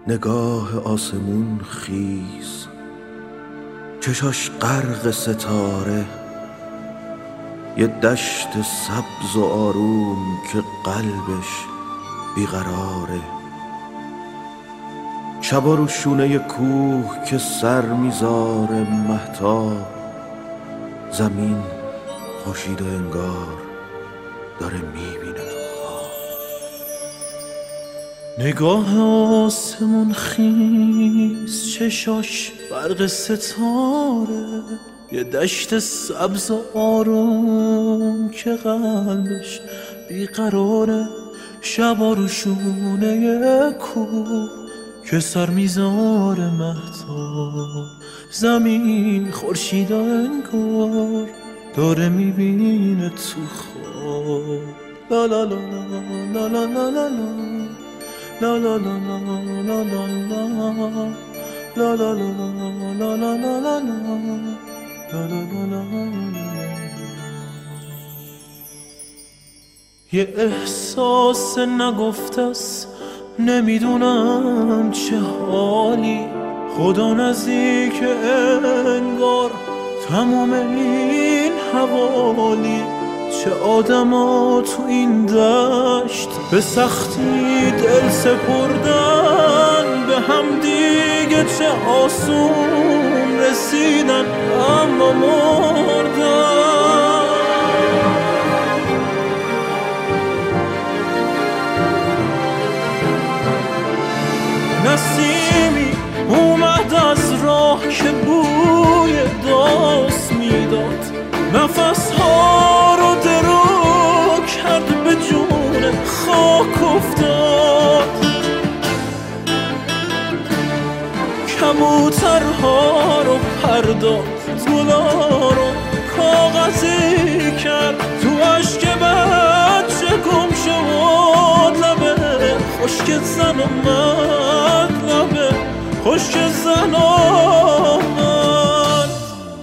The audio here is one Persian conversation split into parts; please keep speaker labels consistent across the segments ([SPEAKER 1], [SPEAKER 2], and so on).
[SPEAKER 1] نگاه آسمون خیز، چشاش غرق ستاره، یه دشت سبز و آروم که قلبش بیقراره. شبا رو شونه کوه که سر میذاره مهتاب، زمین خورشید و انگار داره میبینه تو خواب. نگاه آسمون خیز، چشاش برق ستاره، یه دشت سبز و آروم که قلبش بیقراره. شبا رو شونه کوه که سر میذاره مهتاب، زمین خورشید و انگار داره میبینه تو خواب. لا لا لا لا لا لا لا لا لا لا لا لا لا لا لا لا لا لا لا. یه احساس نگفته است، نمیدونم چه حالی، خدا نزدیک انگار تمام این حوالی. چه آدما تو این دشت به سختی دل سپردن به هم دیگه، چه آسون رسیدن اما مردن. نسیمی اومد از راه که بوی داس میداد، نفس ها رو درو کرد به جون خاک افتاد. کبوترها رو پرداخت، گلا رو کاغذی کرد، تو عشق بچه گم شد لبه خشک زن اومد، لبه خشک زن اومد.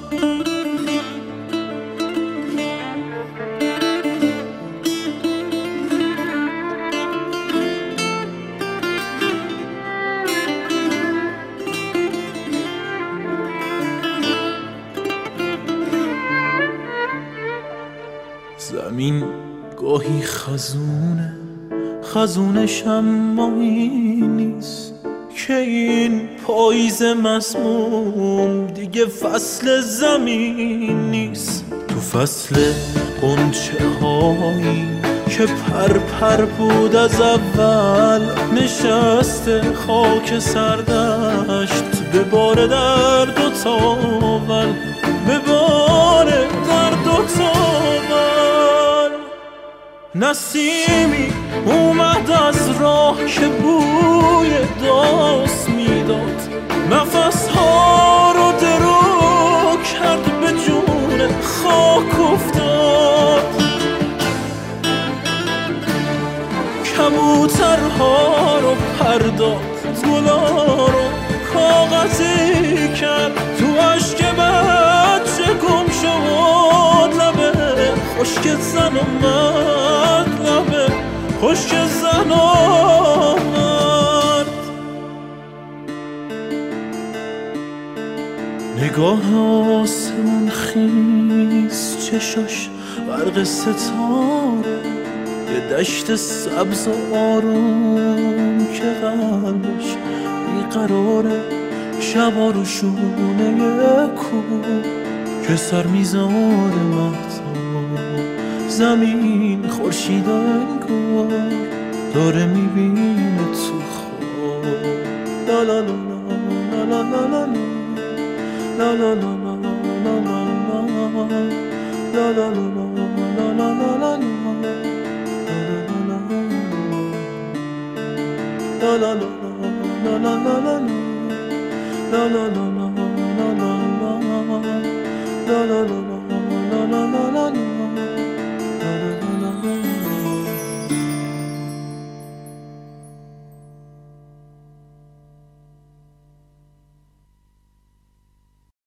[SPEAKER 1] زمین گاهی خزونه، خزونش اما این نیست که این پاییز مسموم دیگه فصل زمین نیست. تو فصل غنچه هایی که پر بود از اول، نشسته خاک سردشت به بار درد و تاول، به بار درد و تاول. نسیمی اومد از راه که بوی داس میداد، نفس ها رو درو کرد به جون خاک افتاد. کبوترها رو پرداخت، گلا رو کاغذی کرد، تو عشق بچه گم شد لبه خشک زن اومد، لبه خشک زن اومد. نگاه آسمون خیز، چشاش برق ستاره، یه دشت سبز و آروم که قلبش بیقراره. شبا رو شونه کوه که سر میذاره مهتاب، زمین خورشید و انگار داره میبینه تو خواب. لا لا لا لا لا لا لا لا لا لا لا لا لا لا